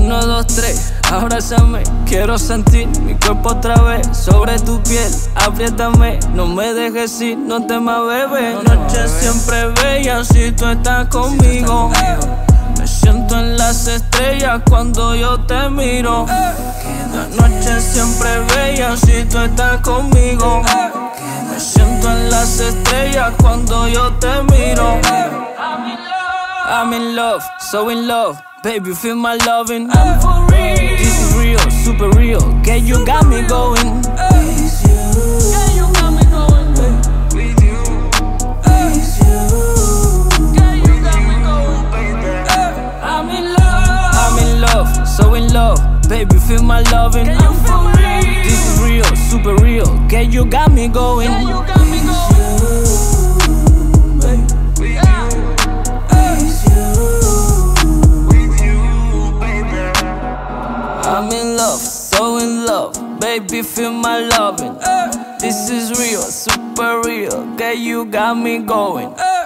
1, 2, 3, abrázame. Quiero sentir mi cuerpo otra vez sobre tu piel. Apriétame, no me dejes ir, no temas, bebé. Noche siempre bella si tú estás conmigo. Me siento en las estrellas cuando yo te miro. La noche siempre bella si tú estás conmigo. Me siento en las estrellas cuando yo te miro. I'm in love, so in love. Baby, feel my loving. I'm for real. This is real, super real. Girl, you got me going. It's you. Girl, you got me going. With you. It's you. Girl, you got me going, baby. I'm in love, so in love. Baby, feel my loving. I'm for real. This is real, super real. Girl, you got me going. Girl, you got me going. I'm in love, so in love. Baby, feel my loving. This is real, super real. Girl, you got me going.